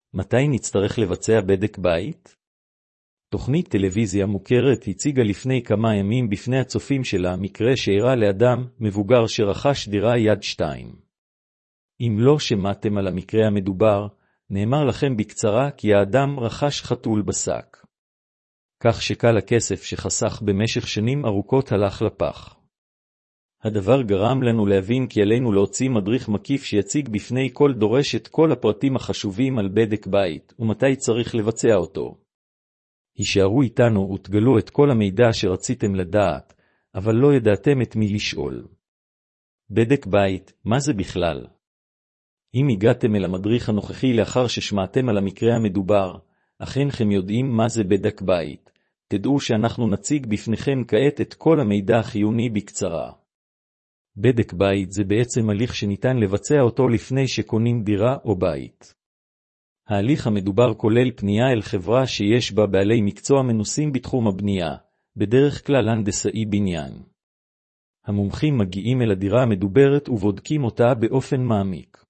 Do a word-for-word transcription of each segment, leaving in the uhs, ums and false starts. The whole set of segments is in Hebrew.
מתי נצטרך לבצע בדק בית? תוכנית טלוויזיה מוכרת הציגה לפני כמה ימים בפני הצופים שלה מקרה שאירע לאדם מבוגר שרכש דירה יד שתיים. אם לא שמעתם על המקרה המדובר, נאמר לכם בקצרה כי האדם רכש חתול בשק. כך שקל הכסף שחסך במשך שנים ארוכות הלך לפח. הדבר גרם לנו להבין כי עלינו להוציא מדריך מקיף שיציג בפני כל דורש את כל הפרטים החשובים על בדק בית ומתי צריך לבצע אותו. הישארו איתנו ותגלו את כל המידע שרציתם לדעת, אבל לא ידעתם את מי לשאול. בדק בית, מה זה בכלל? אם הגעתם אל המדריך הנוכחי לאחר ששמעתם על המקרה המדובר, אכנכם יודעים מה זה בדק בית. תדעו שאנחנו נציג בפניכם כעת את כל המידע החיוני בקצרה. בדק בית זה בעצם הליך שניתן לבצע אותו לפני שקונים דירה או בית. ההליך המדובר כולל פנייה אל חברה שיש בה בעלי מקצוע מנוסים בתחום הבנייה, בדרך כלל הנדסאי בניין. המומחים מגיעים אל הדירה המדוברת ובודקים אותה באופן מעמיק.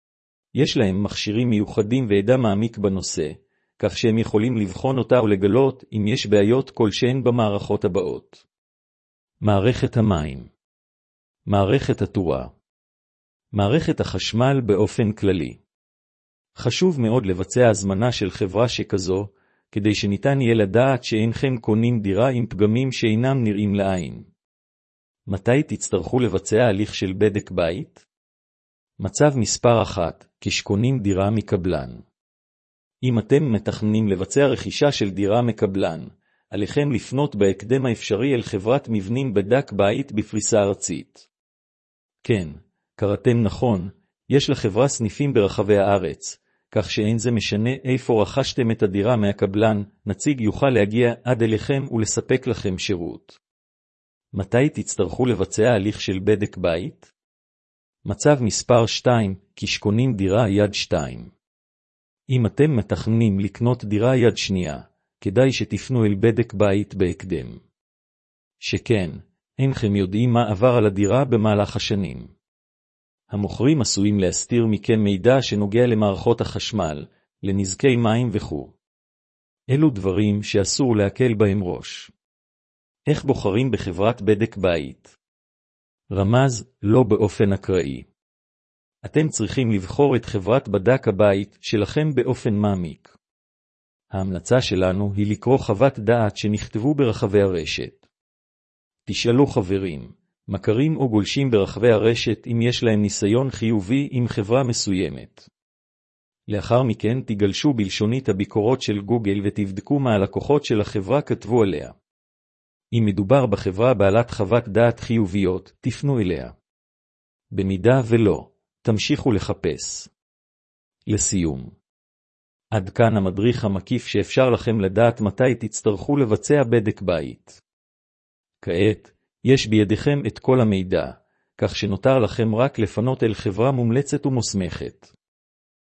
יש להם מכשירים מיוחדים וידע מעמיק בנושא, כך שהם יכולים לבחון אותה ולגלות אם יש בעיות כלשהן במערכות הבאות. מערכת המים, מערכת התאורה, מערכת החשמל באופן כללי. חשוב מאוד לבצע הזמנה של חברה שכזו, כדי שניתן יהיה לדעת שאינכם קונים דירה עם פגמים שאינם נראים לעין. מתי תצטרכו לבצע הליך של בדק בית? מצב מספר אחת, כשקונים דירה מקבלן. אם אתם מתכננים לבצע רכישה של דירה מקבלן, עליכם לפנות בהקדם האפשרי אל חברת מבנים בדק בית בפריסה ארצית. כן, קראתם נכון, יש לחברה סניפים ברחבי הארץ, כך שאין זה משנה איפה רכשתם את הדירה מהקבלן, נציג יוכל להגיע עד אליכם ולספק לכם שירות. מתי תצטרכו לבצע הליך של בדק בית? מצב מספר שתיים, כשקונים דירה יד שתיים. אם אתם מתכננים לקנות דירה יד שנייה, כדאי שתפנו אל בדק בית בהקדם. שכן, אינכם יודעים מה עבר על הדירה במהלך השנים. המוכרים עשויים להסתיר מכם מידע שנוגע למערכות החשמל, לנזקי מים וכו'. אלו דברים שאסור להקל בהם ראש. איך בוחרים בחברת בדק בית? רמז, לא באופן אקראי. אתם צריכים לבחור את חברת בדק הבית שלכם באופן מעמיק. ההמלצה שלנו היא לקרוא חוות דעת שנכתבו ברחבי הרשת. תשאלו חברים, מכרים או גולשים ברחבי הרשת אם יש להם ניסיון חיובי עם חברה מסוימת. לאחר מכן תגלשו בלשונית הביקורות של גוגל ותבדקו מה הלקוחות של החברה כתבו עליה. אם מדובר בחברה בעלת חוות דעת חיוביות, תפנו אליה. במידה ולא, תמשיכו לחפש. לסיום. עד כאן המדריך המקיף שאפשר לכם לדעת מתי תצטרכו לבצע בדק בית. כעת, יש בידיכם את כל המידע, כך שנותר לכם רק לפנות אל חברה מומלצת ומוסמכת.